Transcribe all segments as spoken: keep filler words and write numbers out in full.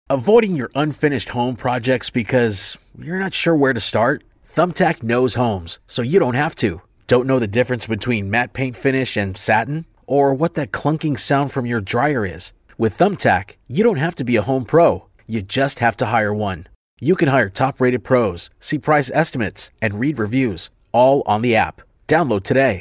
Avoiding your unfinished home projects because you're not sure where to start? Thumbtack knows homes, so you don't have to. Don't know the difference between matte paint finish and satin? Or what that clunking sound from your dryer is? With Thumbtack, you don't have to be a home pro. You just have to hire one. You can hire top-rated pros, see price estimates, and read reviews, all on the app. Download today.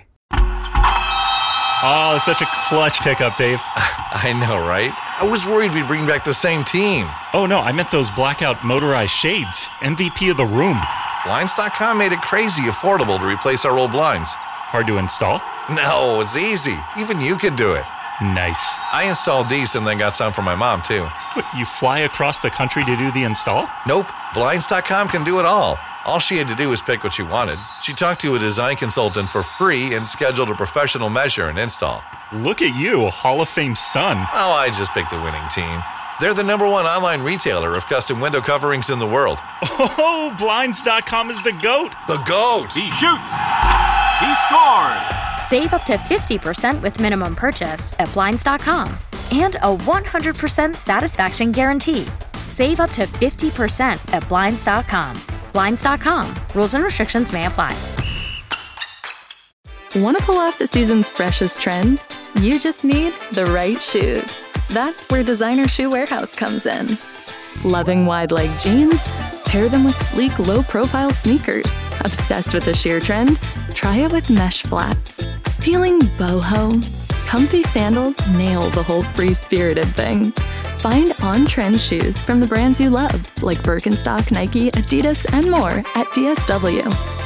Oh, it's such a clutch pickup, Dave. I know, right? I was worried we'd bring back the same team. Oh, no, I meant those blackout motorized shades. M V P of the room. Blinds dot com made it crazy affordable to replace our old blinds. Hard to install? No, it's easy. Even you could do it. Nice. I installed these and then got some for my mom, too. What, you fly across the country to do the install? Nope. Blinds dot com can do it all. All she had to do was pick what she wanted. She talked to a design consultant for free and scheduled a professional measure and install. Look at you, a Hall of Fame son. Oh, I just picked the winning team. They're the number one online retailer of custom window coverings in the world. Oh, Blinds dot com is the GOAT. The GOAT! He shoots. He scores. Save up to fifty percent with minimum purchase at Blinds dot com. And a one hundred percent satisfaction guarantee. Save up to fifty percent at Blinds dot com. Blinds dot com. Rules and restrictions may apply. Want to pull off the season's freshest trends? You just need the right shoes. That's where Designer Shoe Warehouse comes in. Loving wide-leg jeans? Pair them with sleek, low-profile sneakers. Obsessed with the sheer trend? Try it with mesh flats. Feeling boho? Comfy sandals nail the whole free-spirited thing. Find on-trend shoes from the brands you love, like Birkenstock, Nike, Adidas, and more at D S W.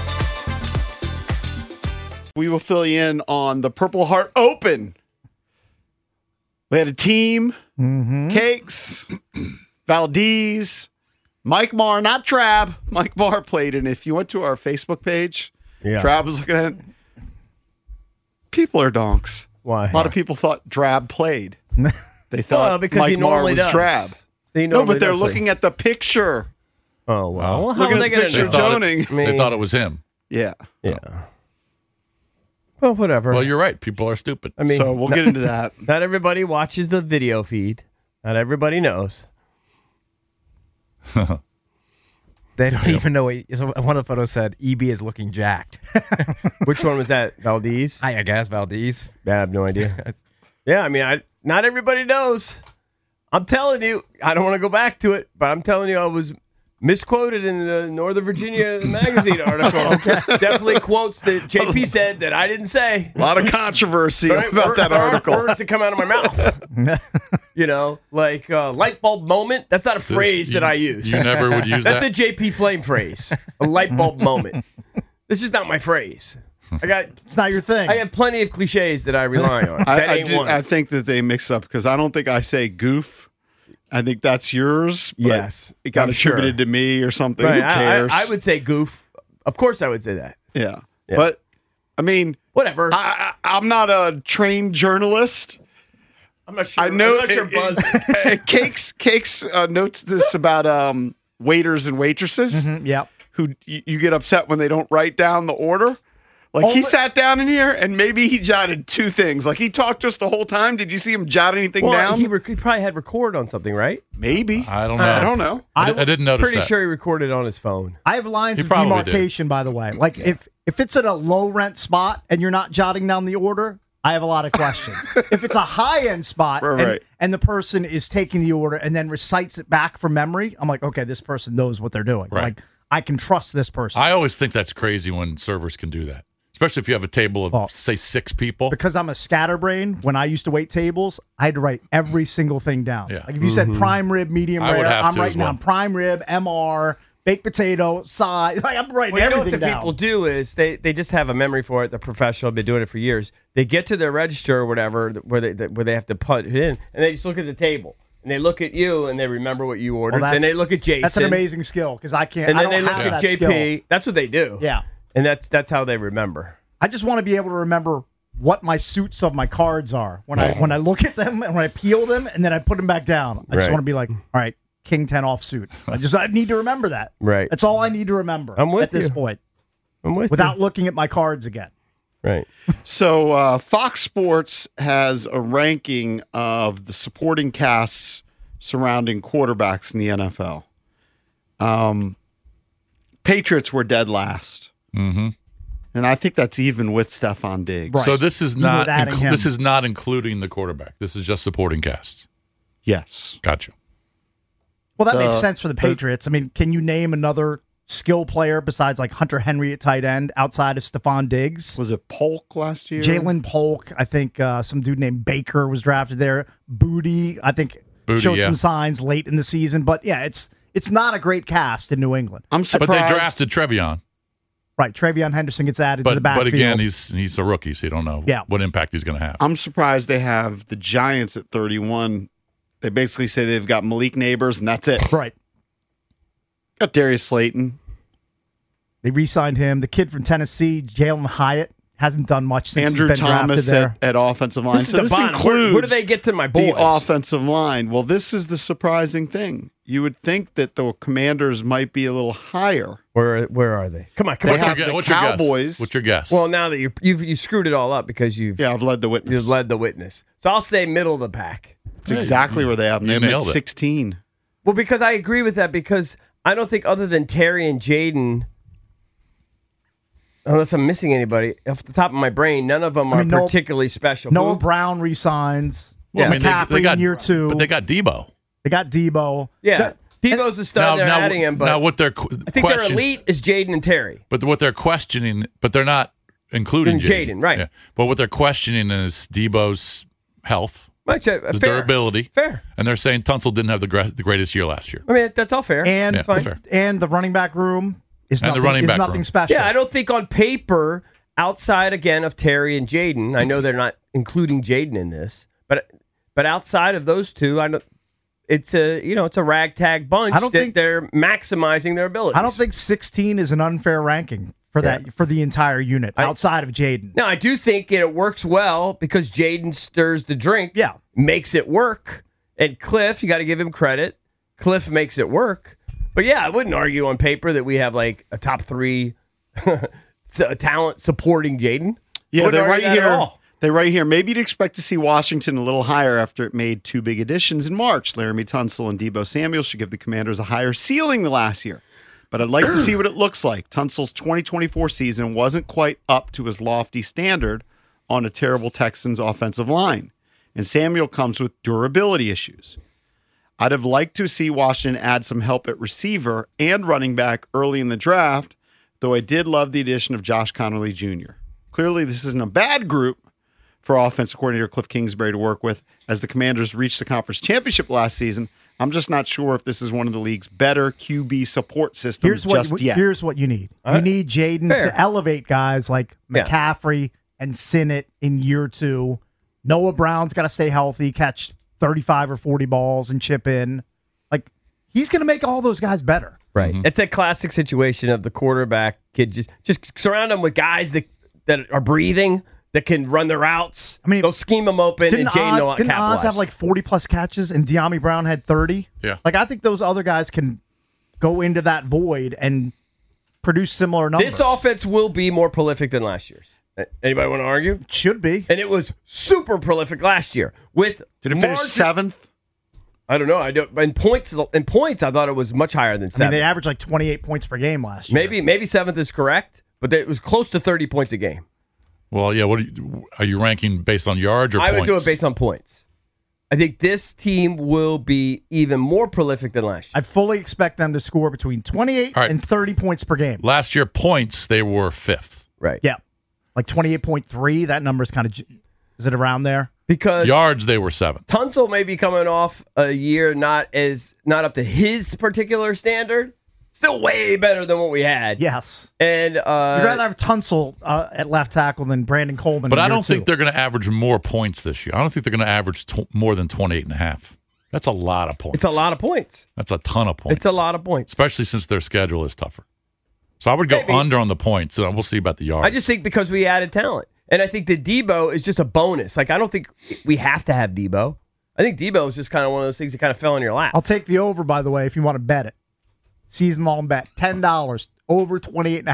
We will fill you in on the Purple Heart Open. We had a team, mm-hmm. Cakes, Valdez, Mike Marr, not Trab. Mike Marr played, and if you went to our Facebook page, yeah. Trab was looking at it. People are donks. Why? A lot of people thought Drab played. They thought well, because Mike he Marr was does. Drab. No, but they're looking play. at the picture. Oh, well. well how looking at the picture of Joning. It, I mean, they thought it was him. Yeah. Yeah. Well, whatever. Well, you're right. People are stupid. I mean, so we'll not, get into that. Not everybody watches the video feed. Not everybody knows. They don't yep. even know. What, so one of the photos said E B is looking jacked. Which one was that? Valdez? I, I guess Valdez. I have no idea. Yeah, I mean, I not everybody knows. I'm telling you, I don't want to go back to it, but I'm telling you, I was misquoted in the Northern Virginia magazine article. Okay. Definitely quotes that J P said that I didn't say. A lot of controversy right? about that article. Words that come out of my mouth. You know, like uh, light bulb moment. That's not a phrase this, you, that I use. You never would use That's that? That's a J P Flame phrase. A light bulb moment. This is not my phrase. I got. It's not your thing. I have plenty of cliches that I rely on. I, that I, ain't do, one. I think that they mix up because I don't think I say goof. I think that's yours. But yes. It got I'm attributed sure. to me or something. Right. Who cares? I, I, I would say goof. Of course I would say that. Yeah. yeah. But, I mean. Whatever. I, I, I'm not a trained journalist. I'm not sure. I know. I'm not sure it, Buzz. It, it, Cakes, Cakes uh, notes this about um, waiters and waitresses. Mm-hmm, yeah. Who you, you get upset when they don't write down the order. Like, Only- he sat down in here, and maybe he jotted two things. Like, he talked just the whole time. Did you see him jot anything well, down? He, rec- he probably had record on something, right? Maybe. I don't know. I don't know. I, I didn't notice Pretty that. sure he recorded on his phone. I have lines He of probably demarcation, by the way. Like, if, if it's at a low-rent spot and you're not jotting down the order, I have a lot of questions. If it's a high-end spot Right, and, right. and the person is taking the order and then recites it back from memory, I'm like, okay, this person knows what they're doing. Right. Like, I can trust this person. I always think that's crazy when servers can do that. Especially if you have a table of, oh, say, six people. Because I'm a scatterbrain, when I used to wait tables, I had to write every single thing down. Yeah. Like if you Mm-hmm. said prime rib, medium I would rare, have I'm to writing as well. down prime rib, M R, baked potato, side. Like I'm writing Well, you know everything what the down. people do is they, they just have a memory for it. They're professional. Been doing it for years. They get to their register or whatever where they where they have to put it in, and they just look at the table and they look at you and they remember what you ordered. Well, then they look at Jason. That's an amazing skill because I can't. And I then don't they look have at that J P. skill. That's what they do. Yeah, and that's that's how they remember. I just want to be able to remember what my suits of my cards are when I when I look at them and when I peel them and then I put them back down. I just Right. want to be like, all right, King ten off suit. I just I need to remember that. Right. That's all I need to remember. I'm with at this you. point. I'm with without you. looking at my cards again. Right. So uh, Fox Sports has a ranking of the supporting casts surrounding quarterbacks in the N F L. Um, Patriots were dead last. Mm-hmm. And I think that's even with Stephon Diggs. Right. So this is Even not with adding inclu- him. this is not including the quarterback. This is just supporting cast. Yes. Gotcha. Well, that The- makes sense for the the- Patriots. I mean, can you name another skill player besides like Hunter Henry at tight end outside of Stephon Diggs? Was it Polk last year? Jalen Polk. I think uh, some dude named Baker was drafted there. Booty, I think, Booty, showed yeah. some signs late in the season. But yeah, it's it's not a great cast in New England. I'm surprised. But they drafted Trevion. Right, Travion Henderson gets added to the But backfield. but again, he's he's a rookie, so you don't know Yeah. what impact he's going to have. I'm surprised they have the Giants at thirty-one. They basically say they've got Malik Neighbors, and that's it. right. Got Darius Slayton. They re-signed him. The kid from Tennessee, Jalen Hyatt, hasn't done much since Andrew he's been drafted Thomas there. at, at offensive line. This is so the this bottom. includes Where, where do they get to my boys? the offensive line. Well, this is the surprising thing. You would think that the Commanders might be a little higher. Where where are they? Come on, come They on. have gu- the what's your Cowboys. guess? What's your guess? Well, now that you're, you've you screwed it all up because you've Yeah, I've led the witness. you've led the witness. So I'll say middle of the pack. It's exactly where they have them. You They have them at nailed it. sixteen. Well, because I agree with that because I don't think other than Terry and Jaden, unless I'm missing anybody off the top of my brain, none of them I are mean, Noah- particularly special. Noah Who? Brown re-signs. Well, I Yeah, mean, they, McCaffrey they got in year two. but they got Debo. They got Debo. Yeah, Debo's the star. They're adding him, but now what they're qu- I think their question- elite is Jaden and Terry. But what they're questioning, but they're not including And Jaden, Jaden, right. Yeah. But what they're questioning is Debo's health, Much, uh, his fair. durability, Fair. and they're saying Tunsil didn't have the, gra- the greatest year last year. I mean, that's all fair. And Yeah, that's fair. and the running back room is And the nothing, running is back nothing room. special. Yeah, I don't think on paper, outside again of Terry and Jaden, I know they're not including Jaden in this, but but outside of those two, I know it's a you know it's a ragtag bunch I don't that think- they're maximizing their abilities. I don't think sixteen is an unfair ranking for that for the entire unit I- outside of Jaden. Now I do think it works well because Jaden stirs the drink, Yeah. makes it work, and Cliff, you got to give him credit. Cliff makes it work, but yeah, I wouldn't argue on paper that we have like a top three talent supporting Jaden. Yeah, Wouldn't they're argue right that at here. all. They're right here. Maybe you'd expect to see Washington a little higher after it made two big additions in March. Laramie Tunsil and Debo Samuel should give the Commanders a higher ceiling than last year. But I'd like to see what it looks like. Tunsil's twenty twenty-four season wasn't quite up to his lofty standard on a terrible Texans offensive line. And Samuel comes with durability issues. I'd have liked to see Washington add some help at receiver and running back early in the draft, though I did love the addition of Josh Connerly Junior Clearly, this isn't a bad group for offensive coordinator Cliff Kingsbury to work with as the Commanders reached the conference championship last season. I'm just not sure if this is one of the league's better Q B support systems Here's what just yet. here's what you need. All You right. need Jaden Fair. to elevate guys like Yeah. McCaffrey and Sinnott in year two. Noah Brown's got to stay healthy, catch thirty-five or forty balls and chip in. Like he's going to make all those guys better. Right. It's a classic situation of the quarterback kid just just surround them with guys that that are breathing, that can run their routes. I mean, they'll scheme them open and Didn't, Jaden know how Oz, to didn't capitalize. Oz have like forty plus catches and De'Ami Brown had thirty? Yeah. Like I think those other guys can go into that void and produce similar numbers. This offense will be more prolific than last year's. Anybody want to argue? Should be. And it was super prolific last year. With Did it finish margin- seventh? I don't know. I don't. In points, in points, I thought it was much higher than I mean, seven. they averaged like twenty-eight points per game last year. maybe maybe seventh is correct, but it was close to thirty points a game. Well, yeah. What are you, are you ranking based on yards or I points? would do it based on points. I think this team will be even more prolific than last year. I fully expect them to score between twenty-eight All right. and thirty points per game. Last year, points they were fifth. Right. Yeah. Like twenty-eight point three. That number's kind of, is it around there? Because Yards they were seventh. Tunsil may be coming off a year not as not up to his particular standard. Still way better than what we had. Yes. And uh, You'd rather have Tunsil uh, at left tackle than Brandon Coleman. But in I year don't think two. they're going to average more points this year. I don't think they're going to average tw- more than twenty-eight and a half. That's a lot of points. it's a lot of points. That's a ton of points. It's a lot of points. Especially since their schedule is tougher. So I would go Maybe. under on the points. And we'll see about the yards. I just think because we added talent. And I think that Debo is just a bonus. Like, I don't think we have to have Debo. I think Debo is just kind of one of those things that kind of fell in your lap. I'll take the over, by the way, if you want to bet it. Season long bet. ten dollars. Over twenty-eight and a half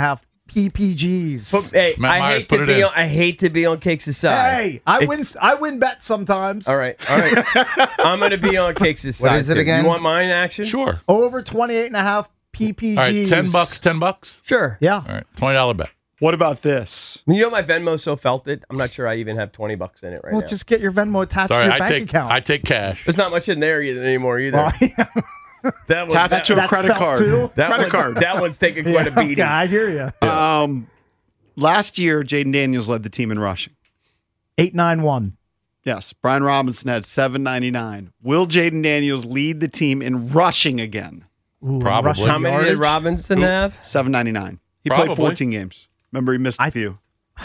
P P Gs. But, hey, Matt I Myers, hate put to it be in. on, I hate to be on Cakes' side. Hey, I It's- win. I win bets sometimes. All right, all right. I'm going to be on Cakes' side. What is it too. again? You want mine action? Sure. Over twenty-eight and a half P P Gs. All right, ten bucks, ten bucks. Sure. Yeah. All right, twenty dollar bet. What about this? You know my Venmo so felt it. I'm not sure I even have twenty bucks in it right Well, now. just get your Venmo attached Sorry, to your I bank take account. I take cash. There's not much in there either, anymore either. Well, yeah. That was Attach that, to a that's credit felt card. too. that credit one- card. That one's taking quite a Yeah, beating. yeah, I hear you. Um, last year, Jaden Daniels led the team in rushing. Eight nine one. Yes, Brian Robinson had seven ninety-nine. Will Jaden Daniels lead the team in rushing again? Ooh, Probably. rushing How many did yardage? Robinson have? seven ninety-nine. He Probably. played fourteen games. Remember, he missed a I- few.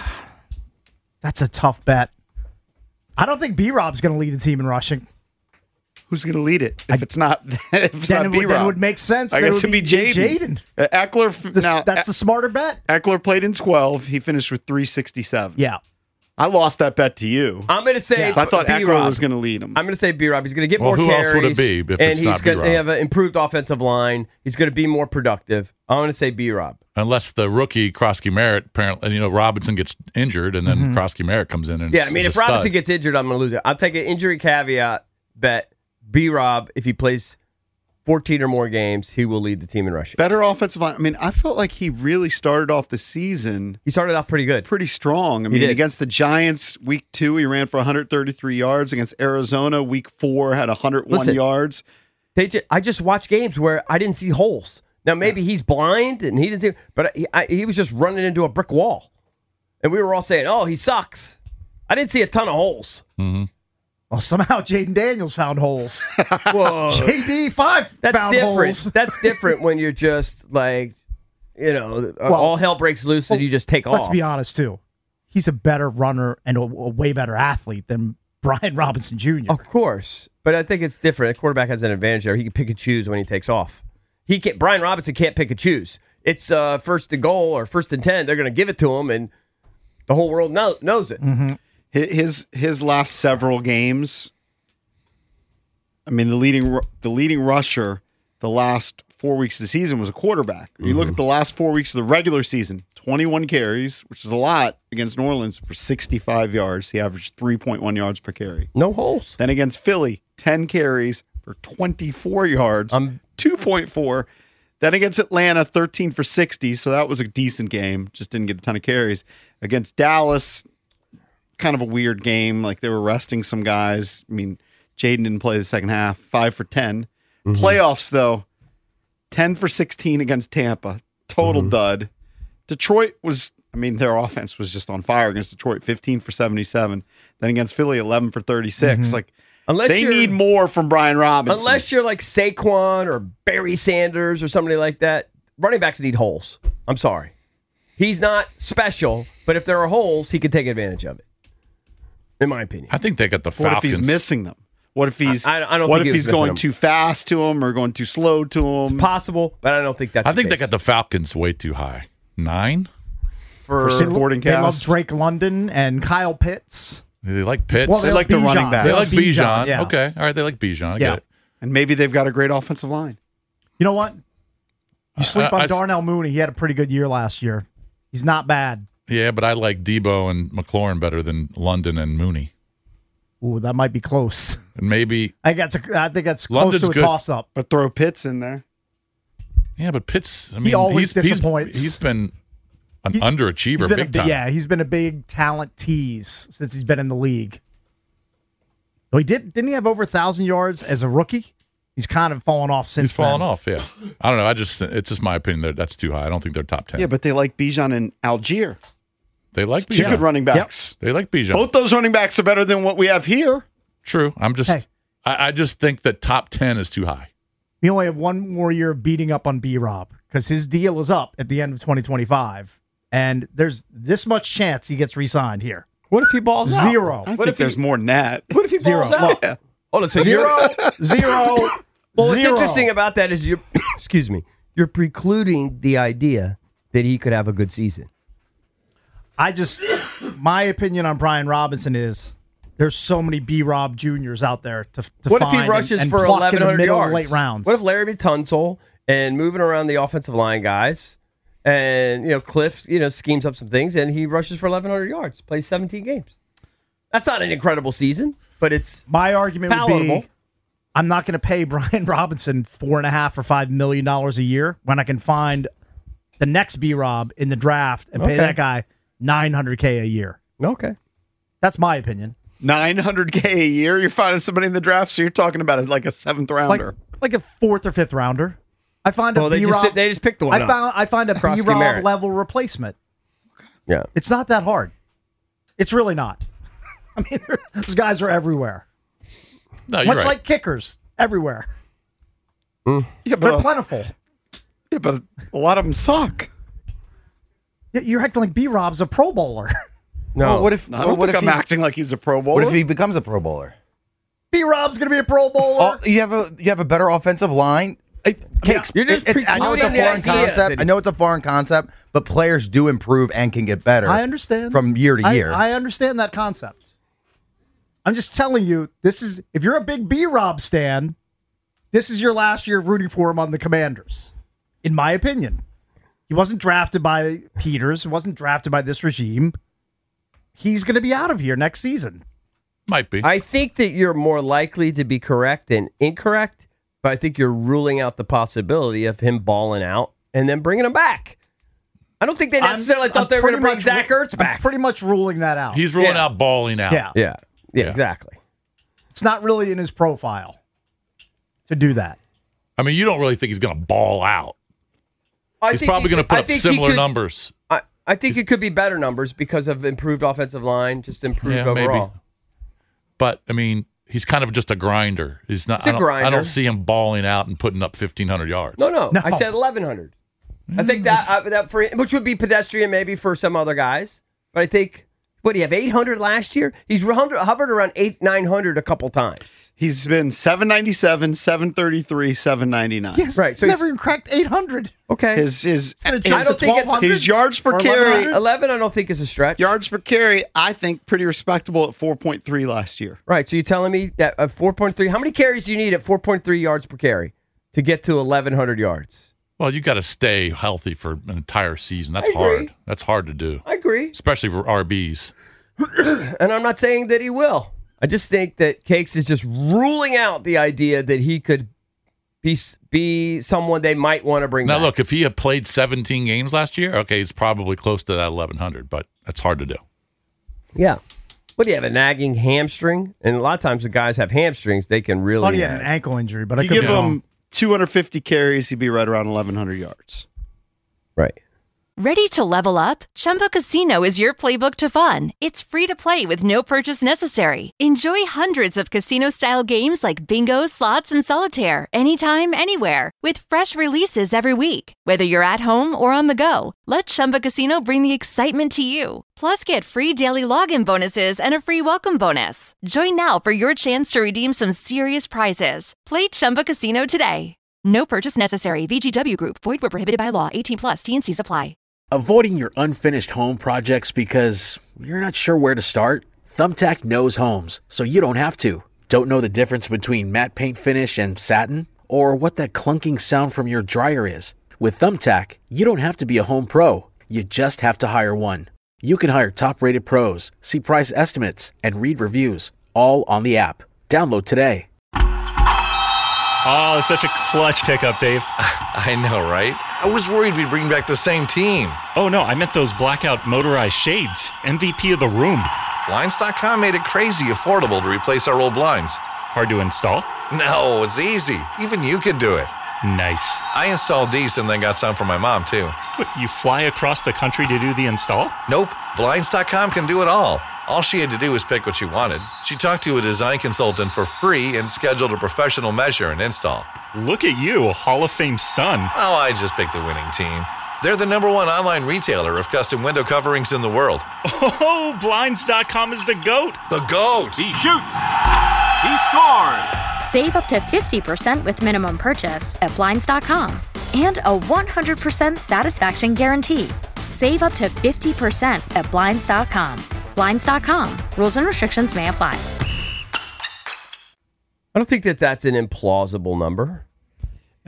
That's a tough bet. I don't think B Rob's going to lead the team in rushing. Who's going to lead it if it's not if it's Then not it, would, then it B-Rob? would make sense. I Then it guess would it'd be Jaden. Jaden. Uh, Eckler f- The- now that's the smarter bet. Eckler played in twelve. He finished with three sixty-seven. Yeah. I lost that bet to you. I'm going to say Yeah. So I thought Eckler B-Rob. was going to lead him. I'm going to say B-Rob. He's going to get Well, more who carries. else would it be if and it's he's not going to B-Rob? have an improved offensive line. He's going to be more productive. I'm going to say B-Rob. Unless the rookie Krosky Merritt apparently, you know, Robinson gets injured and then Mm-hmm. Krosky Merritt comes in and Yeah, is- I mean, is if a stud. Robinson gets injured, I'm going to lose it. I'll take an injury caveat bet. B-Rob, if he plays fourteen or more games, he will lead the team in rushing. Better offensive line. I mean, I felt like he really started off the season He started off pretty good. pretty strong. I mean, did. against the Giants, week two, he ran for one hundred thirty-three yards. Against Arizona, week four, had one hundred one Listen. yards. They ju- I just watched games where I didn't see holes. Now maybe he's blind and he didn't see, but he, I, he was just running into a brick wall, and we were all saying, "Oh, he sucks." I didn't see a ton of holes. Well, somehow Jaden Daniels found holes. Whoa, J D five that's found different. holes. That's different when you're just like, you know, Well, all hell breaks loose and you just take Let's off. be honest too. He's a better runner and a, a way better athlete than Brian Robinson Junior Of course, but I think it's different. A quarterback has an advantage there. He can pick and choose when he takes off. He can Brian Robinson can't pick and choose. It's uh, first and goal or first and ten. They're going to give it to him, and the whole world know, knows it. Mm-hmm. His his last several games. I mean, the leading ru- the leading rusher the last four weeks of the season was a quarterback. You look at the last four weeks of the regular season, twenty-one carries, which is a lot against New Orleans for sixty-five yards. He averaged three point one yards per carry. No holes. Then against Philly, ten carries for twenty-four yards, Um, two point four. Then against Atlanta, thirteen for sixty. So that was a decent game. Just didn't get a ton of carries. Against Dallas, kind of a weird game. Like they were resting some guys. I mean, Jaden didn't play the second half. Five for ten. Playoffs, though, ten for sixteen against Tampa. Total dud. Detroit was, I mean, their offense was just on fire against Detroit. fifteen for seventy-seven. Then against Philly, eleven for thirty-six. Like, Unless they you're- need more from Brian Robinson. Unless you're like Saquon or Barry Sanders or somebody like that, running backs need holes. I'm sorry. He's not special, but if there are holes, he can take advantage of it. In my opinion. I think they got the What if Falcons. he's missing them? What if he's? I- I don't What think if he he's was missing going them. too fast to him or going too slow to him? Possible, but I don't think that's I think the they case. got the Falcons way too high. Nine? for For supporting They love cast. Drake London and Kyle Pitts. They like Pitts. Well, They like the running back. They like Bijan. Yeah. Okay. All right. They like Bijan. I Yeah. get it. And maybe they've got a great offensive line. You know what? You sleep Uh, on I- Darnell Mooney. He had a pretty good year last year. He's not bad. Yeah, but I like Debo and McLaurin better than London and Mooney. Ooh, that might be close. And maybe, I think that's a, I think that's close London's to a good. toss up. But throw Pitts in there. yeah, but Pitts, I mean, always he's, he's- disappoints. he's been an He's- underachiever He's been big a, time. bi- yeah, he's been a big talent tease since he's been in the league. Well, he did didn't he have over a thousand yards as a rookie? He's kind of fallen off since He's fallen then. off, yeah. I don't know. I just, it's just my opinion that that's too high. I don't think they're top ten. Yeah, but they like Bijan and Algier. they like Two good Bijan. running backs. They like Bijan. Both those running backs are better than what we have here. True. I'm just, Hey. I, I just think that top ten is too high. We only have one more year of beating up on B Rob because his deal is up at the end of twenty twenty-five. And there's this much chance he gets re-signed here. What if he balls out? Zero. I What think if he- there's more than that. What if he Zero. balls out? Look. Hold on, so Zero. you're- Zero. Well, what's Zero. interesting about that is you're, excuse me, you're precluding the idea that he could have a good season. I just, my opinion on Brian Robinson is there's so many B Rob Juniors out there to, to What if find he rushes and, and for pluck in eleven the hundred middle yards? late rounds. What if Larry Tunsil and moving around the offensive line guys And, you know, Cliff, you know, schemes up some things, and he rushes for eleven hundred yards, plays seventeen games. That's not an incredible season, but it's My argument palatable. would be I'm not going to pay Brian Robinson four and a half or five million dollars a year when I can find the next B-Rob in the draft and pay Okay. that guy nine hundred K a year. Okay. That's my opinion. nine hundred K a year? You're finding somebody in the draft, so you're talking about it like a seventh Like, rounder. like a fourth or fifth rounder. I find a Well, they just- B-Rob. they just picked one I up. found I find a Krosky B-Rob Merritt. level replacement. Yeah. It's not that hard. It's really not. I mean, those guys are everywhere. No, you're Much right. like kickers, everywhere. Yeah, They're but, uh, plentiful. yeah, but a lot of them suck. Y- You're acting like B-Rob's a Pro Bowler. No. Well, what if? I well, don't what think if I'm he, acting like he's a Pro Bowler. What if he becomes a Pro Bowler? B-Rob's going to be a Pro Bowler. Oh, you have a you have a better offensive line. It, Cakes. You're just it's, I know it's a precluding the foreign idea concept. that- I know it's a foreign concept, but players do improve and can get better. I understand. from year to I- year. I, understand that concept. I'm just telling you, this is if you're a big B-Rob stan, this is your last year of rooting for him on the Commanders, in my opinion. He wasn't drafted by Peters. He wasn't drafted by this regime. He's going to be out of here next season. Might be. I think that you're more likely to be correct than incorrect, but I think you're ruling out the possibility of him balling out and then bringing him back. I don't think they necessarily I'm- thought I'm they were going to pretty bring much Zach ru- Ertz I'm back. pretty much ruling that out. He's ruling Yeah. out balling out. Yeah. Yeah. yeah, Yeah. exactly. It's not really in his profile to do that. I mean, you don't really think he's going to ball out. I He's think probably he going to could- put I up think he similar could- numbers. I, I think it could be better numbers because of improved offensive line, just improved Yeah, overall. maybe. But I mean, he's kind of just a grinder. He's not. He's a I, don't, I grinder. don't see him balling out and putting up fifteen hundred yards. No, no, No. I said eleven hundred. I think that uh, that for which would be pedestrian maybe for some other guys, but I think what do you have eight hundred last year? He's hovered hovered around eight nine hundred a couple times. He's been seven ninety-seven, seven thirty-three, seven ninety-nine. Yes, Right, so never he's- even cracked eight hundred. Okay, His his gonna his, jump I don't to think it's- twelve hundred. his yards per Or carry, eleven hundred? eleven I don't think is a stretch. yards per carry, I think pretty respectable at four point three last year. Right, so you're telling me that at four point three, how many carries do you need at four point three yards per carry to get to eleven hundred yards? Well, you got to stay healthy for an entire season. That's I agree. hard. That's hard to do, I agree, especially for R Bs. and I'm not saying that he will. I just think that Cakes is just ruling out the idea that he could be be someone they might want to bring Now, back. look, if he had played seventeen games last year, okay, he's probably close to that eleven hundred, but that's hard to do. Yeah. What do you have, a nagging hamstring? And a lot of times the guys have hamstrings, they can really Oh, he had an nag. ankle injury, but I You could give be wrong. him two hundred fifty carries, he'd be right around eleven hundred yards. Right. Ready to level up? Chumba Casino is your playbook to fun. It's free to play with no purchase necessary. Enjoy hundreds of casino-style games like bingo, slots, and solitaire anytime, anywhere with fresh releases every week. Whether you're at home or on the go, let Chumba Casino bring the excitement to you. Plus, get free daily login bonuses and a free welcome bonus. Join now for your chance to redeem some serious prizes. Play Chumba Casino today. No purchase necessary. V G W Group. Void where prohibited by law. eighteen plus. T and C's apply. Avoiding your unfinished home projects because you're not sure where to start? Thumbtack knows homes, so you don't have to. Don't know the difference between matte paint finish and satin? Or what that clunking sound from your dryer is? With Thumbtack, you don't have to be a home pro. You just have to hire one. You can hire top-rated pros, see price estimates, and read reviews, all on the app. Download today. Oh, such a clutch pickup, Dave. I know, right? I was worried we'd bring back the same team. Oh, no, I meant those blackout motorized shades. M V P of the room. Blinds dot com made it crazy affordable to replace our old blinds. Hard to install? No, it's easy. Even you could do it. Nice. I installed these and then got some for my mom, too. What, you fly across the country to do the install? Nope. Blinds dot com can do it all. All she had to do was pick what she wanted. She talked to a design consultant for free and scheduled a professional measure and install. Look at you, a Hall of Fame son. Oh, I just picked the winning team. They're the number one online retailer of custom window coverings in the world. Oh, Blinds dot com is the GOAT. The GOAT! He shoots. He scores. Save up to fifty percent with minimum purchase at Blinds dot com and a one hundred percent satisfaction guarantee. Save up to fifty percent at Blinds dot com. Blinds dot com. Rules and restrictions may apply. I don't think that that's an implausible number.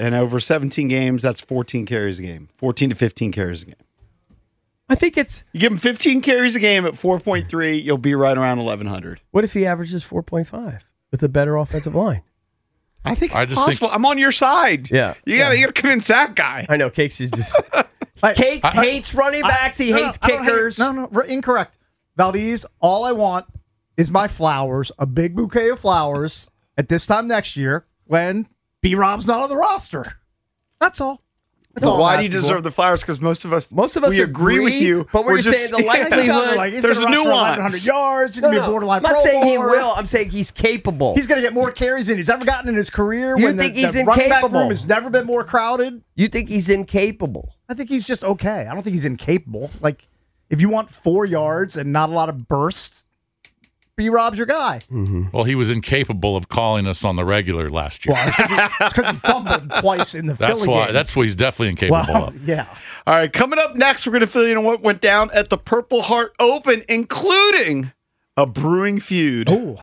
And over seventeen games, that's fourteen carries a game. fourteen to fifteen carries a game. I think it's... You give him fifteen carries a game at four point three, you'll be right around eleven hundred. What if he averages four point five with a better offensive line? I think it's I just possible. think- I'm on your side. Yeah. You gotta, Yeah. you gotta convince that guy. I know, Cakes is just... Cakes hates running backs. He No, no, hates I don't hate- kickers. No, no, r- incorrect. Valdez, all I want is my flowers, a big bouquet of flowers at this time next year when B-Rob's not on the roster. That's all. That's Well, all. why I'm do you asking deserve for. the flowers? Because most of us, Most of us we agree, with you, but we're, just saying the likelihood. Like, he's There's gonna a rush for eleven hundred nuance. yards. He's No, going to be no, a borderline I'm not Pro saying he Bowler. will. I'm saying he's capable. He's going to get more carries than he's ever gotten in his career. You when think the, he's the running back incapable? room has never been more crowded. You think he's incapable? I think he's just okay. I don't think he's incapable. Like, if you want four yards and not a lot of burst, B-Rob's your guy. Well, he was incapable of calling us on the regular last year. Well, it's because he, he fumbled twice in the that's Philly why. game. That's what he's definitely incapable Well, of. yeah. All right, coming up next, we're going to fill you in on what went down at the Purple Heart Open, including a brewing feud. Oh,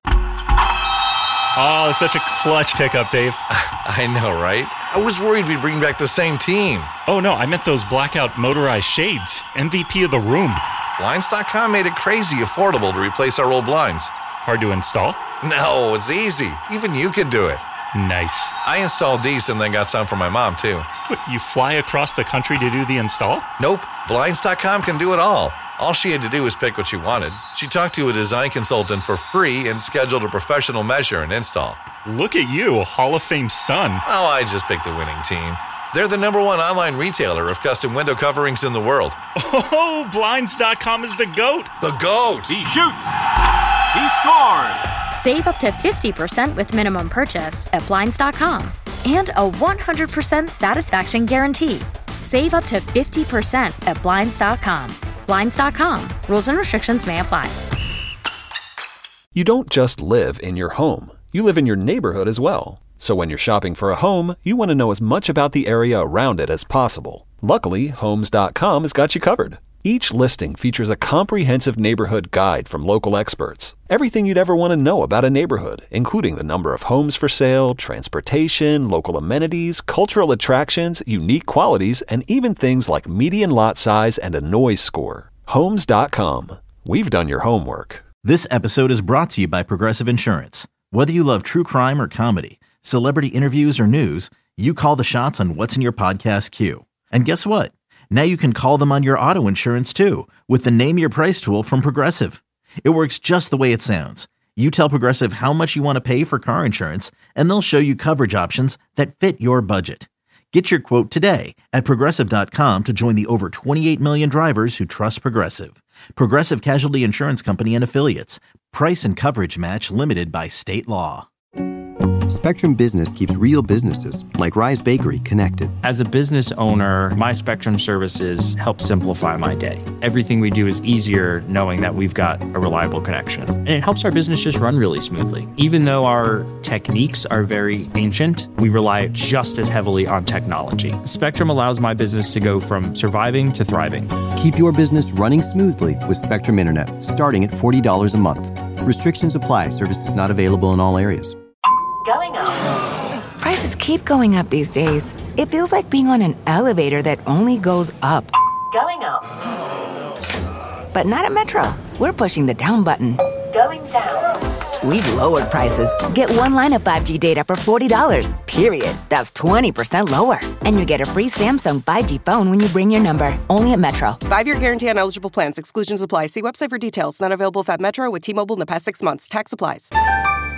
Oh, such a clutch pickup, Dave. I know, right? I was worried we'd bring back the same team. Oh, no, I meant those blackout motorized shades. M V P of the room. Blinds dot com made it crazy affordable to replace our old blinds. Hard to install? No, it's easy. Even you could do it. Nice. I installed these and then got some for my mom, too. What, you fly across the country to do the install? Nope, Blinds dot com can do it all. All she had to do was pick what she wanted. She talked to a design consultant for free and scheduled a professional measure and install. Look at you, Hall of Fame son. Oh, I just picked the winning team. They're the number one online retailer of custom window coverings in the world. Oh, Blinds dot com is the GOAT. The GOAT! He shoots. He scored. Save up to fifty percent with minimum purchase at Blinds dot com and a one hundred percent satisfaction guarantee. Save up to fifty percent at Blinds dot com. Blinds dot com. Rules and restrictions may apply. You don't just live in your home. You live in your neighborhood as well. So when you're shopping for a home, you want to know as much about the area around it as possible. Luckily, Homes dot com has got you covered. Each listing features a comprehensive neighborhood guide from local experts. Everything you'd ever want to know about a neighborhood, including the number of homes for sale, transportation, local amenities, cultural attractions, unique qualities, and even things like median lot size and a noise score. Homes dot com. We've done your homework. This episode is brought to you by Progressive Insurance. Whether you love true crime or comedy, celebrity interviews or news, you call the shots on what's in your podcast queue. And guess what? Now you can call them on your auto insurance too with the Name Your Price tool from Progressive. It works just the way it sounds. You tell Progressive how much you want to pay for car insurance, and they'll show you coverage options that fit your budget. Get your quote today at Progressive dot com to join the over twenty-eight million drivers who trust Progressive. Progressive Casualty Insurance Company and Affiliates. Price and coverage match limited by state law. Spectrum Business keeps real businesses, like Rise Bakery, connected. As a business owner, my Spectrum services help simplify my day. Everything we do is easier knowing that we've got a reliable connection. And it helps our business just run really smoothly. Even though our techniques are very ancient, we rely just as heavily on technology. Spectrum allows my business to go from surviving to thriving. Keep your business running smoothly with Spectrum Internet, starting at forty dollars a month. Restrictions apply. Services not available in all areas. Going up. Prices keep going up these days. It feels like being on an elevator that only goes up. Going up. But not at Metro. We're pushing the down button. Going down. We've lowered prices. Get one line of five G data for forty dollars, period. That's twenty percent lower. And you get a free Samsung five G phone when you bring your number. Only at Metro. Five-year guarantee on eligible plans. Exclusions apply. See website for details. Not available if at Metro with T-Mobile in the past six months. Tax applies.